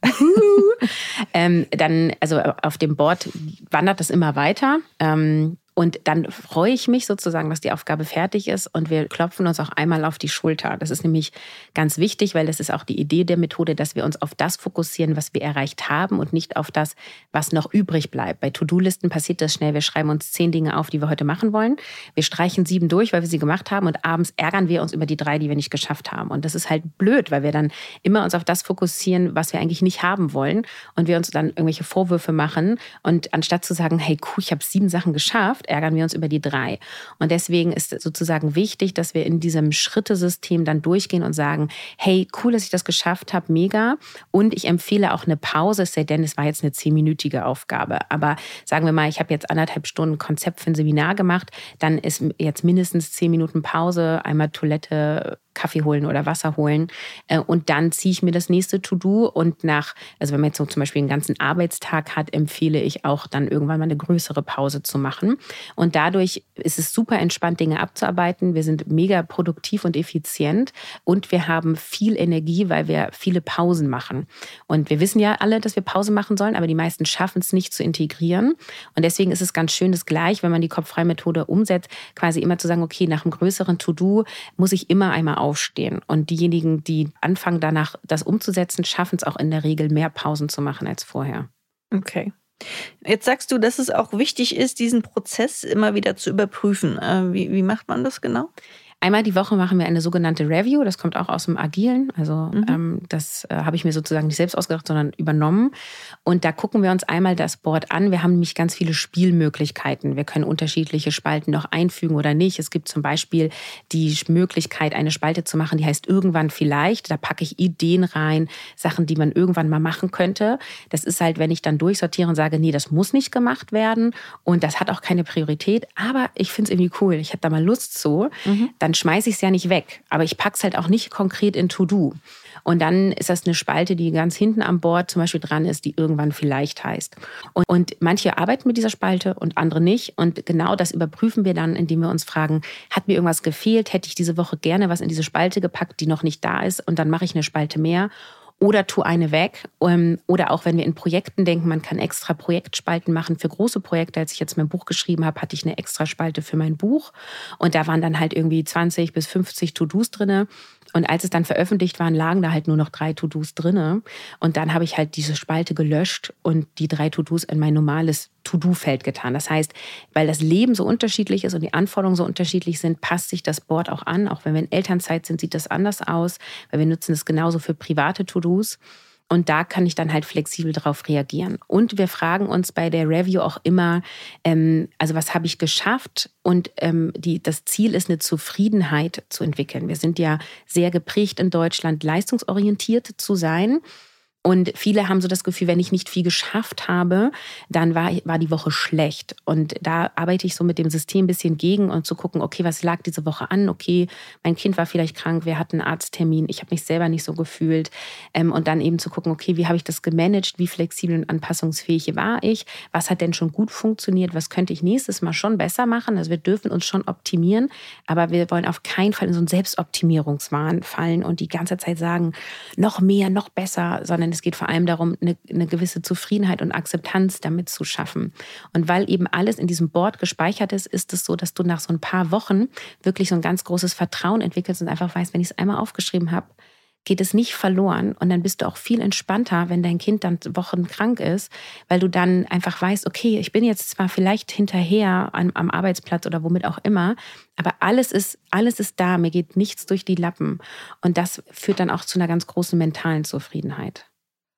ähm, dann, also auf dem Board wandert das immer weiter. Ähm, Und dann freue ich mich sozusagen, dass die Aufgabe fertig ist und wir klopfen uns auch einmal auf die Schulter. Das ist nämlich ganz wichtig, weil das ist auch die Idee der Methode, dass wir uns auf das fokussieren, was wir erreicht haben und nicht auf das, was noch übrig bleibt. Bei To-Do-Listen passiert das schnell. Wir schreiben uns zehn Dinge auf, die wir heute machen wollen. Wir streichen sieben durch, weil wir sie gemacht haben und abends ärgern wir uns über die drei, die wir nicht geschafft haben. Und das ist halt blöd, weil wir dann immer uns auf das fokussieren, was wir eigentlich nicht haben wollen und wir uns dann irgendwelche Vorwürfe machen und anstatt zu sagen, hey, cool, ich habe sieben Sachen geschafft, ärgern wir uns über die drei. Und deswegen ist sozusagen wichtig, dass wir in diesem Schrittesystem dann durchgehen und sagen, hey, cool, dass ich das geschafft habe, mega. Und ich empfehle auch eine Pause, es sei denn, es war jetzt eine zehnminütige Aufgabe. Aber sagen wir mal, ich habe jetzt anderthalb Stunden Konzept für ein Seminar gemacht, dann ist jetzt mindestens zehn Minuten Pause, einmal Toilette, Kaffee holen oder Wasser holen. Und dann ziehe ich mir das nächste To-Do und nach, also wenn man jetzt so zum Beispiel einen ganzen Arbeitstag hat, empfehle ich auch dann irgendwann mal eine größere Pause zu machen. Und dadurch ist es super entspannt, Dinge abzuarbeiten. Wir sind mega produktiv und effizient und wir haben viel Energie, weil wir viele Pausen machen. Und wir wissen ja alle, dass wir Pause machen sollen, aber die meisten schaffen es nicht zu integrieren. Und deswegen ist es ganz schön, das gleich, wenn man die Kopffrei-Methode umsetzt, quasi immer zu sagen, okay, nach einem größeren To-Do muss ich immer einmal aufstehen. Und diejenigen, die anfangen danach das umzusetzen, schaffen es auch in der Regel mehr Pausen zu machen als vorher. Okay. Jetzt sagst du, dass es auch wichtig ist, diesen Prozess immer wieder zu überprüfen. Wie, wie macht man das genau? Einmal die Woche machen wir eine sogenannte Review. Das kommt auch aus dem Agilen. Also mhm. ähm, das äh, habe ich mir sozusagen nicht selbst ausgedacht, sondern übernommen. Und da gucken wir uns einmal das Board an. Wir haben nämlich ganz viele Spielmöglichkeiten. Wir können unterschiedliche Spalten noch einfügen oder nicht. Es gibt zum Beispiel die Möglichkeit, eine Spalte zu machen, die heißt irgendwann vielleicht. Da packe ich Ideen rein, Sachen, die man irgendwann mal machen könnte. Das ist halt, wenn ich dann durchsortiere und sage, nee, das muss nicht gemacht werden. Und das hat auch keine Priorität. Aber ich finde es irgendwie cool. Ich habe da mal Lust zu. Mhm. Dann schmeiße ich es ja nicht weg. Aber ich packe es halt auch nicht konkret in To-Do. Und dann ist das eine Spalte, die ganz hinten am Board zum Beispiel dran ist, die irgendwann vielleicht heißt. Und, und manche arbeiten mit dieser Spalte und andere nicht. Und genau das überprüfen wir dann, indem wir uns fragen, hat mir irgendwas gefehlt? Hätte ich diese Woche gerne was in diese Spalte gepackt, die noch nicht da ist? Und dann mache ich eine Spalte mehr. Oder tu eine weg. Oder auch wenn wir in Projekten denken, man kann extra Projektspalten machen für große Projekte. Als ich jetzt mein Buch geschrieben habe, hatte ich eine extra Spalte für mein Buch. Und da waren dann halt irgendwie zwanzig bis fünfzig To-Dos drinne. Und als es dann veröffentlicht waren, lagen da halt nur noch drei To-Dos drinne. Und dann habe ich halt diese Spalte gelöscht und die drei To-Dos in mein normales To-Do-Feld getan. Das heißt, weil das Leben so unterschiedlich ist und die Anforderungen so unterschiedlich sind, passt sich das Board auch an. Auch wenn wir in Elternzeit sind, sieht das anders aus, weil wir nutzen es genauso für private To-Dos. Und da kann ich dann halt flexibel darauf reagieren. Und wir fragen uns bei der Review auch immer, ähm, also was habe ich geschafft? Und ähm, die, das Ziel ist, eine Zufriedenheit zu entwickeln. Wir sind ja sehr geprägt in Deutschland, leistungsorientiert zu sein. Und viele haben so das Gefühl, wenn ich nicht viel geschafft habe, dann war, war die Woche schlecht. Und da arbeite ich so mit dem System ein bisschen gegen und zu gucken, okay, was lag diese Woche an? Okay, mein Kind war vielleicht krank, wir hatten einen Arzttermin, ich habe mich selber nicht so gefühlt. Und dann eben zu gucken, okay, wie habe ich das gemanagt? Wie flexibel und anpassungsfähig war ich? Was hat denn schon gut funktioniert? Was könnte ich nächstes Mal schon besser machen? Also wir dürfen uns schon optimieren, aber wir wollen auf keinen Fall in so einen Selbstoptimierungswahn fallen und die ganze Zeit sagen, noch mehr, noch besser, sondern es geht vor allem darum, eine, eine gewisse Zufriedenheit und Akzeptanz damit zu schaffen. Und weil eben alles in diesem Board gespeichert ist, ist es so, dass du nach so ein paar Wochen wirklich so ein ganz großes Vertrauen entwickelst und einfach weißt, wenn ich es einmal aufgeschrieben habe, geht es nicht verloren. Und dann bist du auch viel entspannter, wenn dein Kind dann Wochen krank ist, weil du dann einfach weißt, okay, ich bin jetzt zwar vielleicht hinterher am, am Arbeitsplatz oder womit auch immer, aber alles ist, alles ist da, mir geht nichts durch die Lappen. Und das führt dann auch zu einer ganz großen mentalen Zufriedenheit.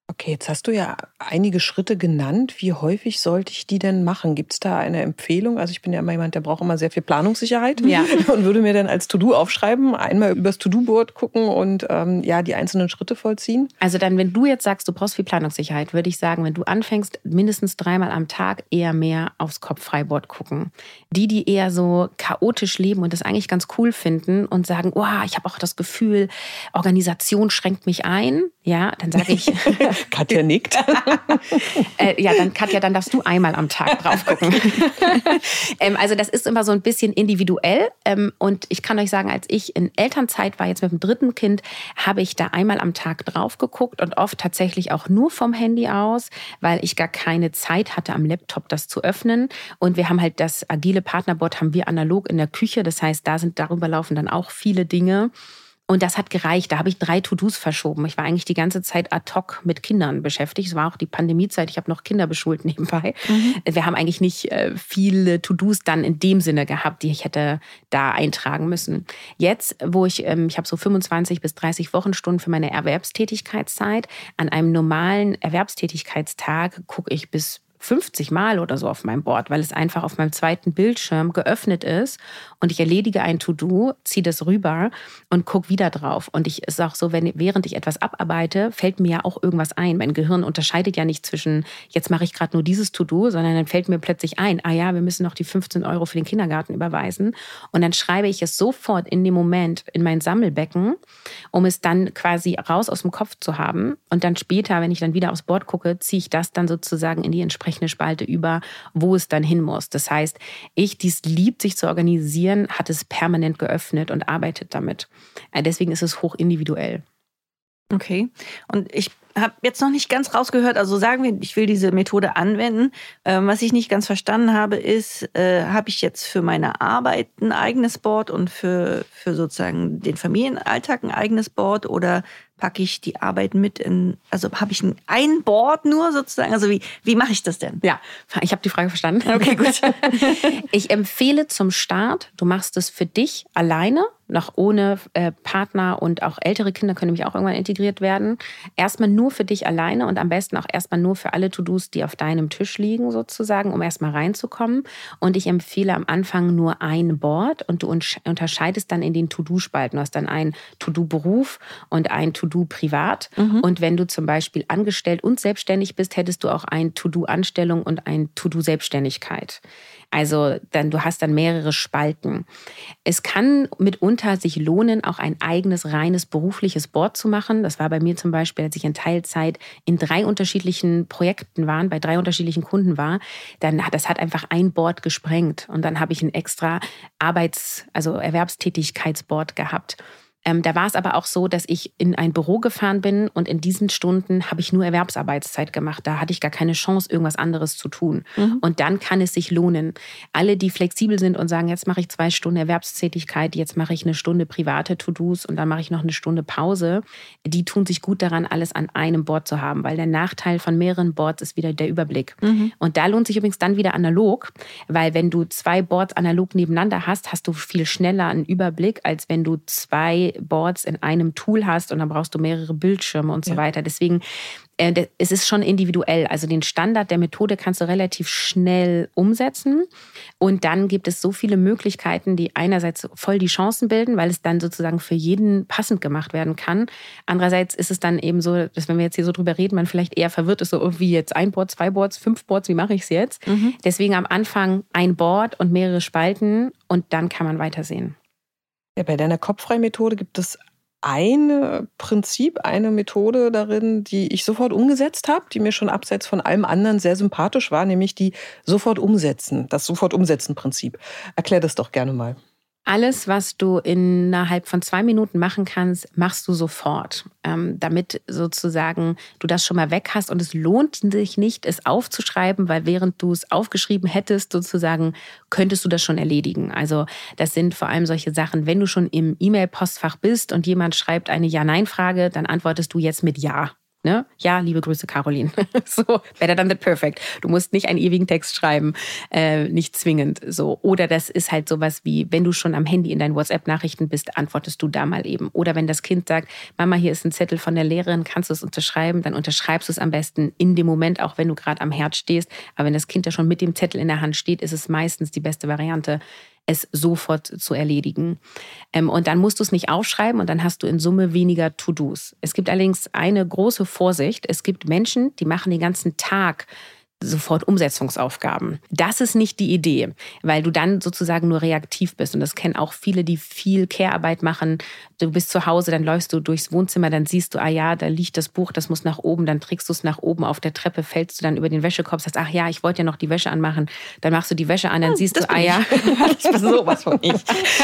Okay, jetzt hast du ja einige Schritte genannt. Wie häufig sollte ich die denn machen? Gibt es da eine Empfehlung? Also ich bin ja immer jemand, der braucht immer sehr viel Planungssicherheit Ja. und würde mir dann als To-Do aufschreiben, einmal übers To-Do-Board gucken und ähm, ja die einzelnen Schritte vollziehen. Also dann, wenn du jetzt sagst, du brauchst viel Planungssicherheit, würde ich sagen, wenn du anfängst, mindestens dreimal am Tag eher mehr aufs Kopffreiboard gucken. Die, die eher so chaotisch leben und das eigentlich ganz cool finden und sagen, oh, ich habe auch das Gefühl, Organisation schränkt mich ein, ja, dann sage ich... Katja nickt. äh, ja, dann Katja, dann darfst du einmal am Tag drauf gucken. ähm, also das ist immer so ein bisschen individuell. Ähm, und ich kann euch sagen, als ich in Elternzeit war, jetzt mit dem dritten Kind, habe ich da einmal am Tag drauf geguckt und oft tatsächlich auch nur vom Handy aus, weil ich gar keine Zeit hatte, am Laptop das zu öffnen. Und wir haben halt das agile Partnerboard haben wir analog in der Küche. Das heißt, da sind darüber laufen dann auch viele Dinge. Und das hat gereicht. Da habe ich drei To-Dos verschoben. Ich war eigentlich die ganze Zeit ad hoc mit Kindern beschäftigt. Es war auch die Pandemiezeit. Ich habe noch Kinder beschult nebenbei. Mhm. Wir haben eigentlich nicht äh, viele To-Dos dann in dem Sinne gehabt, die ich hätte da eintragen müssen. Jetzt, wo ich, ähm, ich habe so fünfundzwanzig bis dreißig Wochenstunden für meine Erwerbstätigkeitszeit. An einem normalen Erwerbstätigkeitstag gucke ich bis fünfzig Mal oder so auf meinem Board, weil es einfach auf meinem zweiten Bildschirm geöffnet ist und ich erledige ein To-Do, ziehe das rüber und gucke wieder drauf. Und ich ist auch so, wenn während ich etwas abarbeite, fällt mir ja auch irgendwas ein. Mein Gehirn unterscheidet ja nicht zwischen, jetzt mache ich gerade nur dieses To-Do, sondern dann fällt mir plötzlich ein, ah ja, wir müssen noch die fünfzehn Euro für den Kindergarten überweisen. Und dann schreibe ich es sofort in dem Moment in mein Sammelbecken, um es dann quasi raus aus dem Kopf zu haben. Und dann später, wenn ich dann wieder aufs Board gucke, ziehe ich das dann sozusagen in die entsprechende eine Spalte über, wo es dann hin muss. Das heißt, ich, die es liebt, sich zu organisieren, hat es permanent geöffnet und arbeitet damit. Deswegen ist es hoch individuell. Okay. Und ich habe jetzt noch nicht ganz rausgehört, also sagen wir, ich will diese Methode anwenden. Ähm, was ich nicht ganz verstanden habe, ist, äh, habe ich jetzt für meine Arbeit ein eigenes Board und für, für sozusagen den Familienalltag ein eigenes Board oder packe ich die Arbeit mit in, also habe ich ein, ein Board nur sozusagen? Also wie, wie mache ich das denn? Ja, ich habe die Frage verstanden. Okay, gut. Ich empfehle zum Start, du machst es für dich alleine, noch ohne äh, Partner und auch ältere Kinder können nämlich auch irgendwann integriert werden. Erstmal nur für dich alleine und am besten auch erstmal nur für alle To-Dos, die auf deinem Tisch liegen sozusagen, um erstmal reinzukommen. Und ich empfehle am Anfang nur ein Board und du unterscheidest dann in den To-Do-Spalten. Du hast dann ein To-Do-Beruf und ein To-Do privat. Mhm. Und wenn du zum Beispiel angestellt und selbstständig bist, hättest du auch ein To-Do-Anstellung und ein To-Do-Selbstständigkeit. Also dann, du hast dann mehrere Spalten. Es kann mitunter sich lohnen, auch ein eigenes, reines berufliches Board zu machen. Das war bei mir zum Beispiel, als ich in Teilzeit in drei unterschiedlichen Projekten war, bei drei unterschiedlichen Kunden war. Dann hat das hat einfach ein Board gesprengt. Und dann habe ich ein extra Arbeits-, also Erwerbstätigkeitsboard gehabt. Ähm, da war es aber auch so, dass ich in ein Büro gefahren bin und in diesen Stunden habe ich nur Erwerbsarbeitszeit gemacht. Da hatte ich gar keine Chance, irgendwas anderes zu tun. Mhm. Und dann kann es sich lohnen. Alle, die flexibel sind und sagen, jetzt mache ich zwei Stunden Erwerbstätigkeit, jetzt mache ich eine Stunde private To-Dos und dann mache ich noch eine Stunde Pause, die tun sich gut daran, alles an einem Board zu haben, weil der Nachteil von mehreren Boards ist wieder der Überblick. Mhm. Und da lohnt sich übrigens dann wieder analog, weil wenn du zwei Boards analog nebeneinander hast, hast du viel schneller einen Überblick, als wenn du zwei Boards in einem Tool hast und dann brauchst du mehrere Bildschirme und so ja. weiter. Deswegen, äh, es ist schon individuell. Also den Standard der Methode kannst du relativ schnell umsetzen und dann gibt es so viele Möglichkeiten, die einerseits voll die Chancen bilden, weil es dann sozusagen für jeden passend gemacht werden kann. Andererseits ist es dann eben so, dass wenn wir jetzt hier so drüber reden, man vielleicht eher verwirrt ist, so irgendwie jetzt ein Board, zwei Boards, fünf Boards, wie mache ich es jetzt? Mhm. Deswegen am Anfang ein Board und mehrere Spalten und dann kann man weitersehen. Ja, bei deiner Kopffrei-Methode gibt es ein Prinzip, eine Methode darin, die ich sofort umgesetzt habe, die mir schon abseits von allem anderen sehr sympathisch war, nämlich die sofort umsetzen, das sofort umsetzen Prinzip. Erklär das doch gerne mal. Alles, was du innerhalb von zwei Minuten machen kannst, machst du sofort, ähm, damit sozusagen du das schon mal weg hast. Und es lohnt sich nicht, es aufzuschreiben, weil während du es aufgeschrieben hättest, sozusagen, könntest du das schon erledigen. Also das sind vor allem solche Sachen, wenn du schon im E-Mail-Postfach bist und jemand schreibt eine Ja-Nein-Frage, dann antwortest du jetzt mit Ja. Ne? Ja, liebe Grüße, Caroline. So, better than that perfect. Du musst nicht einen ewigen Text schreiben, äh, nicht zwingend. So. Oder das ist halt sowas wie, wenn du schon am Handy in deinen WhatsApp-Nachrichten bist, antwortest du da mal eben. Oder wenn das Kind sagt, Mama, hier ist ein Zettel von der Lehrerin, kannst du es unterschreiben? Dann unterschreibst du es am besten in dem Moment, auch wenn du gerade am Herd stehst. Aber wenn das Kind ja schon mit dem Zettel in der Hand steht, ist es meistens die beste Variante, es sofort zu erledigen. Und dann musst du es nicht aufschreiben und dann hast du in Summe weniger To-Dos. Es gibt allerdings eine große Vorsicht. Es gibt Menschen, die machen den ganzen Tag sofort Umsetzungsaufgaben. Das ist nicht die Idee, weil du dann sozusagen nur reaktiv bist. Und das kennen auch viele, die viel Care-Arbeit machen. Du bist zu Hause, dann läufst du durchs Wohnzimmer, dann siehst du, ah ja, da liegt das Buch, das muss nach oben, dann trägst du es nach oben auf der Treppe, fällst du dann über den Wäschekorb, sagst, ach ja, ich wollte ja noch die Wäsche anmachen. Dann machst du die Wäsche an, dann oh, siehst du, ah ja, das war sowas von ich.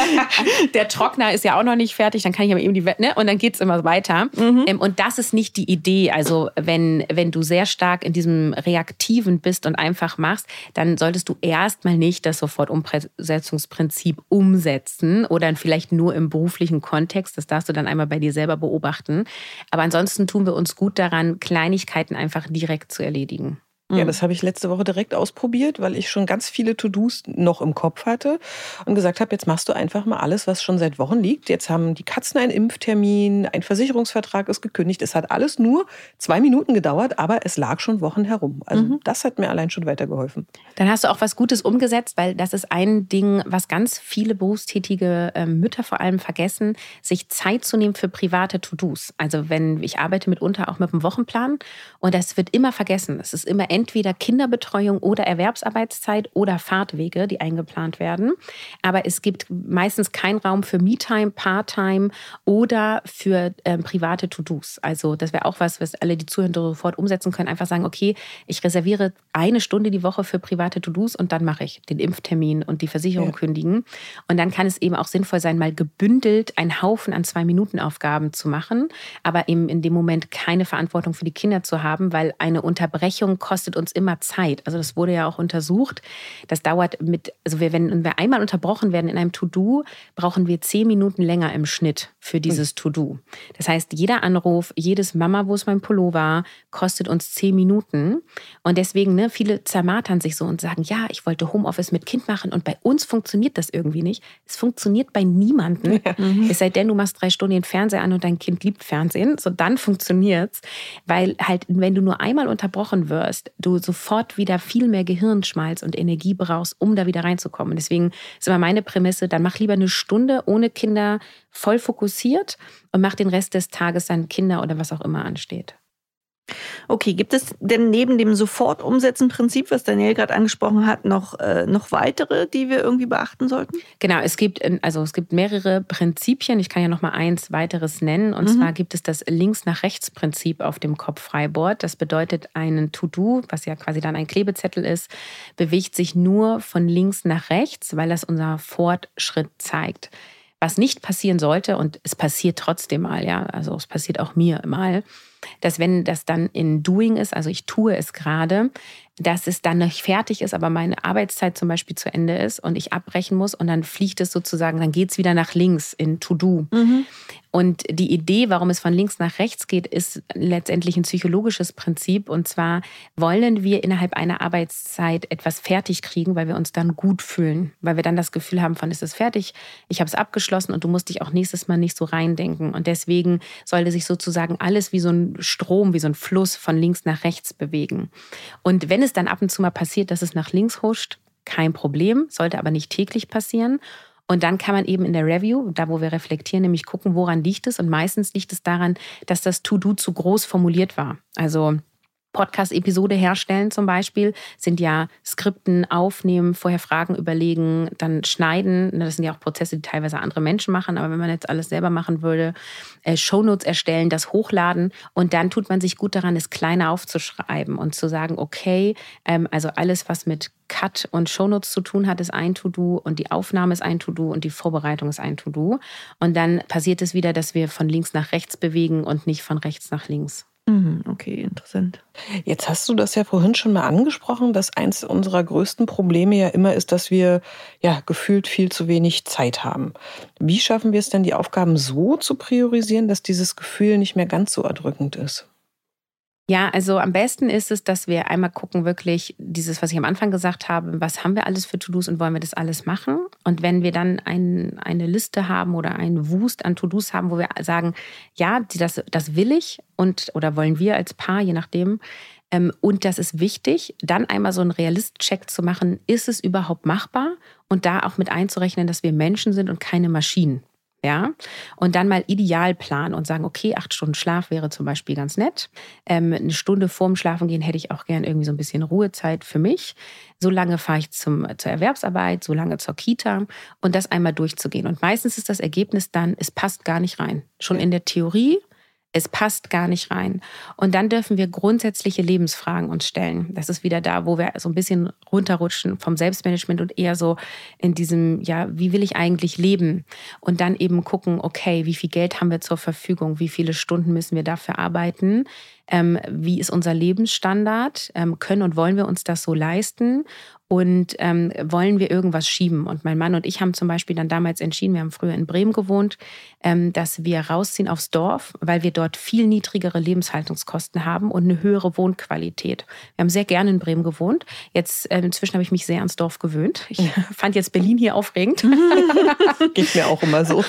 Der Trockner ist ja auch noch nicht fertig, dann kann ich aber eben die, ne? Und dann geht's immer weiter. Mhm. Und das ist nicht die Idee. Also wenn, wenn du sehr stark in diesem reaktiven bist und einfach machst, dann solltest du erstmal nicht das Sofortumsetzungsprinzip umsetzen oder vielleicht nur im beruflichen Kontext. Das darfst du dann einmal bei dir selber beobachten. Aber ansonsten tun wir uns gut daran, Kleinigkeiten einfach direkt zu erledigen. Ja, das habe ich letzte Woche direkt ausprobiert, weil ich schon ganz viele To-Dos noch im Kopf hatte und gesagt habe, jetzt machst du einfach mal alles, was schon seit Wochen liegt. Jetzt haben die Katzen einen Impftermin, ein Versicherungsvertrag ist gekündigt. Es hat alles nur zwei Minuten gedauert, aber es lag schon Wochen herum. Also mhm. das hat mir allein schon weitergeholfen. Dann hast du auch was Gutes umgesetzt, weil das ist ein Ding, was ganz viele berufstätige Mütter vor allem vergessen, sich Zeit zu nehmen für private To-Dos. Also wenn ich arbeite mitunter auch mit einem Wochenplan und das wird immer vergessen. Es ist immer entweder Kinderbetreuung oder Erwerbsarbeitszeit oder Fahrtwege, die eingeplant werden. Aber es gibt meistens keinen Raum für Me-Time, Part-Time oder für ähm, private To-Dos. Also das wäre auch was, was alle, die zuhören, sofort umsetzen können. Einfach sagen, okay, ich reserviere eine Stunde die Woche für private To-Dos und dann mache ich den Impftermin und die Versicherung ja. kündigen. Und dann kann es eben auch sinnvoll sein, mal gebündelt einen Haufen an Zwei-Minuten-Aufgaben zu machen, aber eben in dem Moment keine Verantwortung für die Kinder zu haben, weil eine Unterbrechung kostet uns immer Zeit. Also das wurde ja auch untersucht. Das dauert mit, also wir, wenn wir einmal unterbrochen werden in einem To-Do, brauchen wir zehn Minuten länger im Schnitt für dieses mhm. To-Do. Das heißt, jeder Anruf, jedes Mama, wo ist mein Pullover, kostet uns zehn Minuten. Und deswegen, ne, viele zermartern sich so und sagen, ja, ich wollte Homeoffice mit Kind machen und bei uns funktioniert das irgendwie nicht. Es funktioniert bei niemandem. Ja. Mhm. Es sei denn, du machst drei Stunden den Fernseher an und dein Kind liebt Fernsehen. So, dann funktioniert's. Weil halt, wenn du nur einmal unterbrochen wirst, du sofort wieder viel mehr Gehirnschmalz und Energie brauchst, um da wieder reinzukommen. Und deswegen ist immer meine Prämisse, dann mach lieber eine Stunde ohne Kinder voll fokussiert und mach den Rest des Tages dann Kinder oder was auch immer ansteht. Okay, gibt es denn neben dem Sofort-Umsetzen-Prinzip, was Danielle gerade angesprochen hat, noch, äh, noch weitere, die wir irgendwie beachten sollten? Genau, es gibt, also es gibt mehrere Prinzipien. Ich kann ja noch mal eins weiteres nennen. Und mhm. zwar gibt es das Links-nach-Rechts-Prinzip auf dem Kopffreiboard. Das bedeutet, ein To-Do, was ja quasi dann ein Klebezettel ist, bewegt sich nur von links nach rechts, weil das unser Fortschritt zeigt. Was nicht passieren sollte, und es passiert trotzdem mal, ja, also es passiert auch mir mal, dass wenn das dann in Doing ist, also ich tue es gerade, dass es dann nicht fertig ist, aber meine Arbeitszeit zum Beispiel zu Ende ist und ich abbrechen muss und dann fliegt es sozusagen, dann geht es wieder nach links in To-Do. Mhm. Und die Idee, warum es von links nach rechts geht, ist letztendlich ein psychologisches Prinzip. Und zwar wollen wir innerhalb einer Arbeitszeit etwas fertig kriegen, weil wir uns dann gut fühlen. Weil wir dann das Gefühl haben von, ist es fertig, ich habe es abgeschlossen und du musst dich auch nächstes Mal nicht so reindenken. Und deswegen sollte sich sozusagen alles wie so ein Strom, wie so ein Fluss von links nach rechts bewegen. Und wenn es dann ab und zu mal passiert, dass es nach links huscht, kein Problem, sollte aber nicht täglich passieren. Und dann kann man eben in der Review, da wo wir reflektieren, nämlich gucken, woran liegt es. Und meistens liegt es daran, dass das To-Do zu groß formuliert war. Also Podcast-Episode herstellen zum Beispiel, sind ja Skripten, aufnehmen, vorher Fragen überlegen, dann schneiden. Das sind ja auch Prozesse, die teilweise andere Menschen machen. Aber wenn man jetzt alles selber machen würde, äh, Shownotes erstellen, das hochladen und dann tut man sich gut daran, es kleiner aufzuschreiben und zu sagen, okay, ähm, also alles, was mit Cut und Shownotes zu tun hat, ist ein To-Do und die Aufnahme ist ein To-Do und die Vorbereitung ist ein To-Do. Und dann passiert es wieder, dass wir von links nach rechts bewegen und nicht von rechts nach links. Okay, interessant. Jetzt hast du das ja vorhin schon mal angesprochen, dass eins unserer größten Probleme ja immer ist, dass wir ja gefühlt viel zu wenig Zeit haben. Wie schaffen wir es denn, die Aufgaben so zu priorisieren, dass dieses Gefühl nicht mehr ganz so erdrückend ist? Ja, also am besten ist es, dass wir einmal gucken, wirklich dieses, was ich am Anfang gesagt habe, was haben wir alles für To-Dos und wollen wir das alles machen? Und wenn wir dann ein, eine Liste haben oder einen Wust an To-Dos haben, wo wir sagen, ja, das, das will ich und oder wollen wir als Paar, je nachdem, ähm, und das ist wichtig, dann einmal so einen Realist-Check zu machen, ist es überhaupt machbar? Und da auch mit einzurechnen, dass wir Menschen sind und keine Maschinen. Ja, und dann mal ideal planen und sagen, okay, acht Stunden Schlaf wäre zum Beispiel ganz nett. Ähm, eine Stunde vorm Schlafengehen hätte ich auch gern irgendwie so ein bisschen Ruhezeit für mich. So lange fahre ich zum, zur Erwerbsarbeit, so lange zur Kita und das einmal durchzugehen. Und meistens ist das Ergebnis dann, es passt gar nicht rein. Schon in der Theorie, es passt gar nicht rein. Und dann dürfen wir grundsätzliche Lebensfragen uns stellen. Das ist wieder da, wo wir so ein bisschen runterrutschen vom Selbstmanagement und eher so in diesem, ja, wie will ich eigentlich leben? Und dann eben gucken, okay, wie viel Geld haben wir zur Verfügung? Wie viele Stunden müssen wir dafür arbeiten? Ähm, wie ist unser Lebensstandard? Ähm, können und wollen wir uns das so leisten? Und ähm, wollen wir irgendwas schieben? Und mein Mann und ich haben zum Beispiel dann damals entschieden, wir haben früher in Bremen gewohnt, ähm, dass wir rausziehen aufs Dorf, weil wir dort viel niedrigere Lebenshaltungskosten haben und eine höhere Wohnqualität. Wir haben sehr gerne in Bremen gewohnt. Jetzt äh, inzwischen habe ich mich sehr ans Dorf gewöhnt. Ich fand jetzt Berlin hier aufregend. Geht mir auch immer so.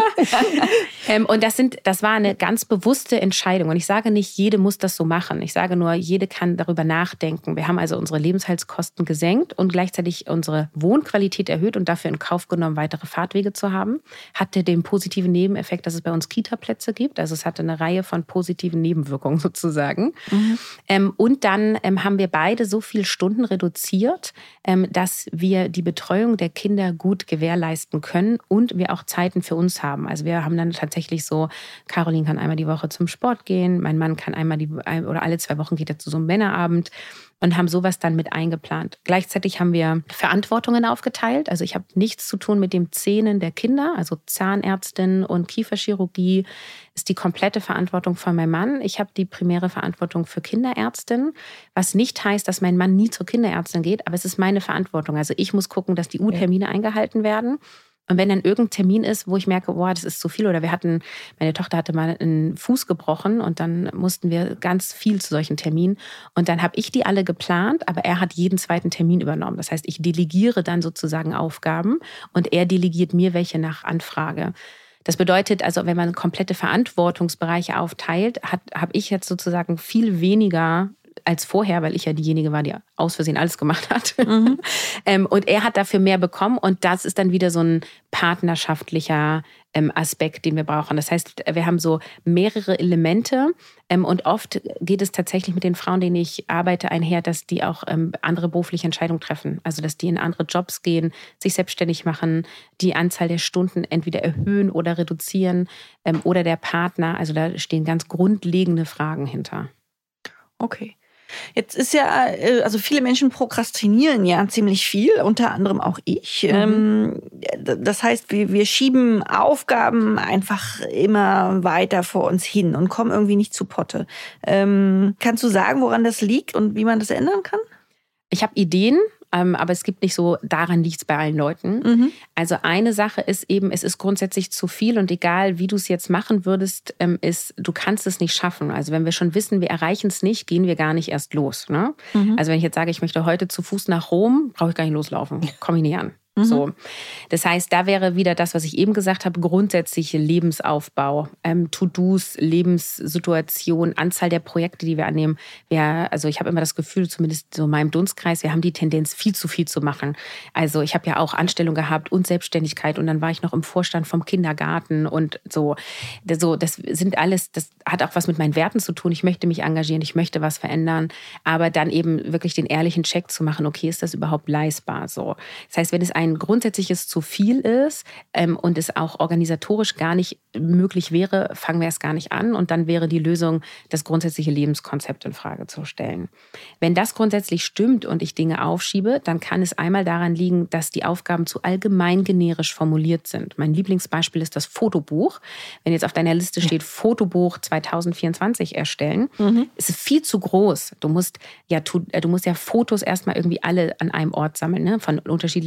ähm, und das sind, das war eine ganz bewusste Entscheidung. Und ich sage nicht, jede muss das so machen. Ich sage nur, jede kann darüber nachdenken. Wir haben also unsere Lebenshaltungskosten gesenkt und gleichzeitig unsere Wohnqualität erhöht und dafür in Kauf genommen, weitere Fahrtwege zu haben. Hatte den positiven Nebeneffekt, dass es bei uns Kita-Plätze gibt. Also es hatte eine Reihe von positiven Nebenwirkungen sozusagen. Mhm. Ähm, und dann ähm, haben wir beide so viele Stunden reduziert, ähm, dass wir die Betreuung der Kinder gut gewährleisten können und wir auch Zeiten für uns haben. Also wir haben dann tatsächlich so, Caroline kann einmal die Woche zum Sport gehen, mein Mann kann einmal die, oder alle zwei Wochen geht er zu so einem Männerabend. Und haben sowas dann mit eingeplant. Gleichzeitig haben wir Verantwortungen aufgeteilt. Also ich habe nichts zu tun mit dem Zähnen der Kinder. Also Zahnärztin und Kieferchirurgie ist die komplette Verantwortung von meinem Mann. Ich habe die primäre Verantwortung für Kinderärztin, was nicht heißt, dass mein Mann nie zur Kinderärztin geht, aber es ist meine Verantwortung. Also ich muss gucken, dass die U-Termine eingehalten werden. Und wenn dann irgendein Termin ist, wo ich merke, boah, das ist zu viel, oder wir hatten, meine Tochter hatte mal einen Fuß gebrochen und dann mussten wir ganz viel zu solchen Terminen. Und dann habe ich die alle geplant, aber er hat jeden zweiten Termin übernommen. Das heißt, ich delegiere dann sozusagen Aufgaben und er delegiert mir welche nach Anfrage. Das bedeutet also, wenn man komplette Verantwortungsbereiche aufteilt, habe ich jetzt sozusagen viel weniger als vorher, weil ich ja diejenige war, die aus Versehen alles gemacht hat. Mhm. ähm, und er hat dafür mehr bekommen und das ist dann wieder so ein partnerschaftlicher ähm, Aspekt, den wir brauchen. Das heißt, wir haben so mehrere Elemente ähm, und oft geht es tatsächlich mit den Frauen, denen ich arbeite, einher, dass die auch ähm, andere berufliche Entscheidungen treffen. Also, dass die in andere Jobs gehen, sich selbstständig machen, die Anzahl der Stunden entweder erhöhen oder reduzieren ähm, oder der Partner. Also, da stehen ganz grundlegende Fragen hinter. Okay. Jetzt ist ja, also viele Menschen prokrastinieren ja ziemlich viel, unter anderem auch ich. Mhm. Das heißt, wir, wir schieben Aufgaben einfach immer weiter vor uns hin und kommen irgendwie nicht zu Potte. Ähm, kannst du sagen, woran das liegt und wie man das ändern kann? Ich habe Ideen. Aber es gibt nicht so, daran liegt es bei allen Leuten. Mhm. Also eine Sache ist eben, es ist grundsätzlich zu viel und egal, wie du es jetzt machen würdest, ist, du kannst es nicht schaffen. Also wenn wir schon wissen, wir erreichen es nicht, gehen wir gar nicht erst los. Ne? Mhm. Also wenn ich jetzt sage, ich möchte heute zu Fuß nach Rom, brauche ich gar nicht loslaufen, komme ich nicht an. Mhm. So. Das heißt, da wäre wieder das, was ich eben gesagt habe, grundsätzliche Lebensaufbau, ähm, To-Dos, Lebenssituation, Anzahl der Projekte, die wir annehmen. Wir, also ich habe immer das Gefühl, zumindest so in meinem Dunstkreis, wir haben die Tendenz, viel zu viel zu machen. Also ich habe ja auch Anstellung gehabt und Selbstständigkeit und dann war ich noch im Vorstand vom Kindergarten und so. so. Das sind alles, das hat auch was mit meinen Werten zu tun. Ich möchte mich engagieren, ich möchte was verändern, aber dann eben wirklich den ehrlichen Check zu machen, okay, ist das überhaupt leistbar? So. Das heißt, wenn es ein ein grundsätzliches zu viel ist ähm, und es auch organisatorisch gar nicht möglich wäre, fangen wir erst gar nicht an und dann wäre die Lösung, das grundsätzliche Lebenskonzept in Frage zu stellen. Wenn das grundsätzlich stimmt und ich Dinge aufschiebe, dann kann es einmal daran liegen, dass die Aufgaben zu allgemein generisch formuliert sind. Mein Lieblingsbeispiel ist das Fotobuch. Wenn jetzt auf deiner Liste steht, ja. Fotobuch zwanzig vierundzwanzig erstellen, mhm. ist es viel zu groß. Du musst ja, du musst ja Fotos erstmal irgendwie alle an einem Ort sammeln, ne? Von unterschiedlichen Handys,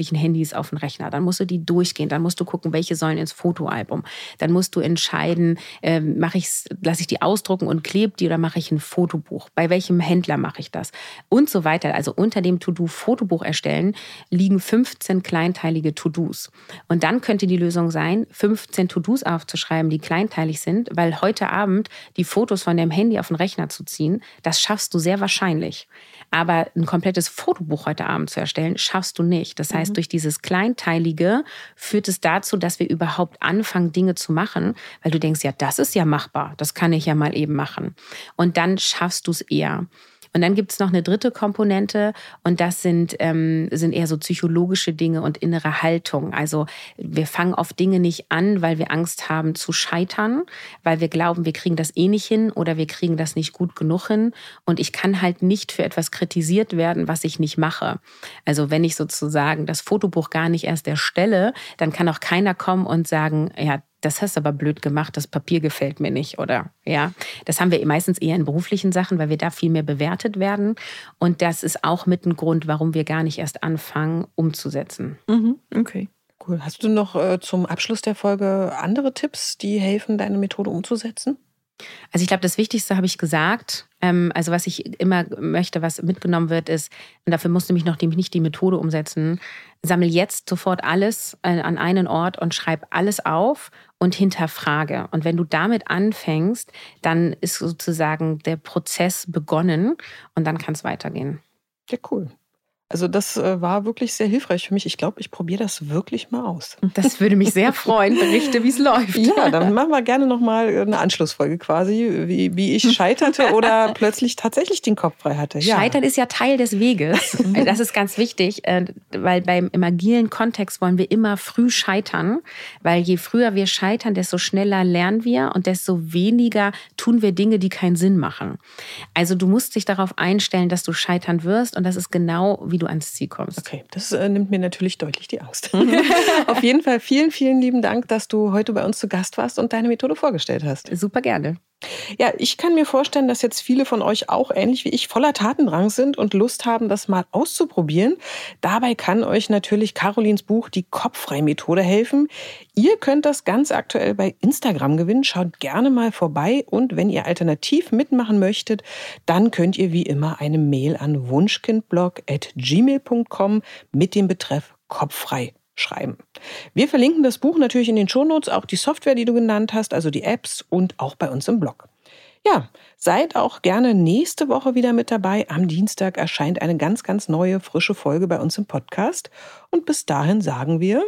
Handys auf den Rechner. Dann musst du die durchgehen. Dann musst du gucken, welche sollen ins Fotoalbum. Dann musst du entscheiden, äh, mache ich's, lasse ich die ausdrucken und klebe die oder mache ich ein Fotobuch? Bei welchem Händler mache ich das? Und so weiter. Also unter dem To-Do Fotobuch erstellen liegen fünfzehn kleinteilige To-Dos. Und dann könnte die Lösung sein, fünfzehn To-Dos aufzuschreiben, die kleinteilig sind, weil heute Abend die Fotos von deinem Handy auf den Rechner zu ziehen, das schaffst du sehr wahrscheinlich. Aber ein komplettes Fotobuch heute Abend zu erstellen, schaffst du nicht. Das heißt, mhm. durch dieses Kleinteilige führt es dazu, dass wir überhaupt anfangen, Dinge zu machen, weil du denkst, ja, das ist ja machbar, das kann ich ja mal eben machen. Und dann schaffst du es eher. Und dann gibt es noch eine dritte Komponente und das sind, ähm, sind eher so psychologische Dinge und innere Haltung. Also wir fangen oft Dinge nicht an, weil wir Angst haben zu scheitern, weil wir glauben, wir kriegen das eh nicht hin oder wir kriegen das nicht gut genug hin. Und ich kann halt nicht für etwas kritisiert werden, was ich nicht mache. Also wenn ich sozusagen das Fotobuch gar nicht erst erstelle, dann kann auch keiner kommen und sagen, ja, das hast du aber blöd gemacht, das Papier gefällt mir nicht, oder? Ja, das haben wir meistens eher in beruflichen Sachen, weil wir da viel mehr bewertet werden. Und das ist auch mit ein Grund, warum wir gar nicht erst anfangen, umzusetzen. Mhm, okay. Cool. Hast du noch äh, zum Abschluss der Folge andere Tipps, die helfen, deine Methode umzusetzen? Also ich glaube, das Wichtigste habe ich gesagt. Ähm, also was ich immer möchte, was mitgenommen wird, ist, und dafür musst du mich noch die, nicht die Methode umsetzen, sammel jetzt sofort alles äh, an einen Ort und schreib alles auf und hinterfrage. Und wenn du damit anfängst, dann ist sozusagen der Prozess begonnen und dann kann es weitergehen. Ja, cool. Also das äh, war wirklich sehr hilfreich für mich. Ich glaube, ich probiere das wirklich mal aus. Das würde mich sehr freuen. Berichte, wie es läuft. Ja, dann machen wir gerne nochmal eine Anschlussfolge quasi, wie, wie ich scheiterte oder plötzlich tatsächlich den Kopf frei hatte. Ja. Scheitern ist ja Teil des Weges. Das ist ganz wichtig, weil beim im agilen Kontext wollen wir immer früh scheitern, weil je früher wir scheitern, desto schneller lernen wir und desto weniger tun wir Dinge, die keinen Sinn machen. Also du musst dich darauf einstellen, dass du scheitern wirst und das ist genau wie du ans Ziel kommst. Okay, das äh, nimmt mir natürlich deutlich die Angst. Auf jeden Fall vielen, vielen lieben Dank, dass du heute bei uns zu Gast warst und deine Methode vorgestellt hast. Super gerne. Ja, ich kann mir vorstellen, dass jetzt viele von euch auch ähnlich wie ich voller Tatendrang sind und Lust haben, das mal auszuprobieren. Dabei kann euch natürlich Carolins Buch Die Kopffrei-Methode helfen. Ihr könnt das ganz aktuell bei Instagram gewinnen. Schaut gerne mal vorbei und wenn ihr alternativ mitmachen möchtet, dann könnt ihr wie immer eine Mail an wunschkindblog at gmail punkt com mit dem Betreff Kopffrei schreiben. Wir verlinken das Buch natürlich in den Shownotes, auch die Software, die du genannt hast, also die Apps und auch bei uns im Blog. Ja, seid auch gerne nächste Woche wieder mit dabei. Am Dienstag erscheint eine ganz, ganz neue, frische Folge bei uns im Podcast. Und bis dahin sagen wir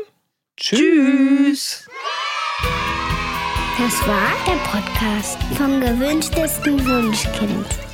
Tschüss. Das war der Podcast vom gewünschtesten Wunschkind.